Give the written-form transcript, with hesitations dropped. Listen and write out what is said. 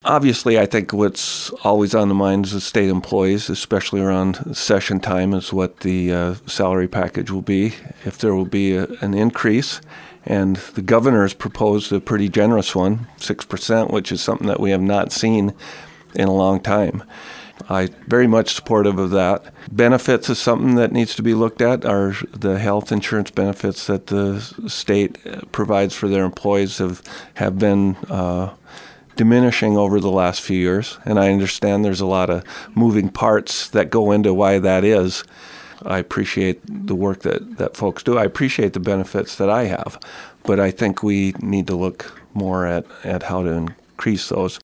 Obviously, I think what's always on the minds of state employees, especially around session time, is what the salary package will be, if there will be an increase. And the governor has proposed a pretty generous one, 6%, which is something that we have not seen in a long time. I'm very much supportive of that. Benefits is something that needs to be looked at. Are the health insurance benefits that the state provides for their employees have been diminishing over the last few years, and I understand there's a lot of moving parts that go into why that is. I appreciate the work that folks do. I appreciate the benefits that I have, but I think we need to look more at how to increase those.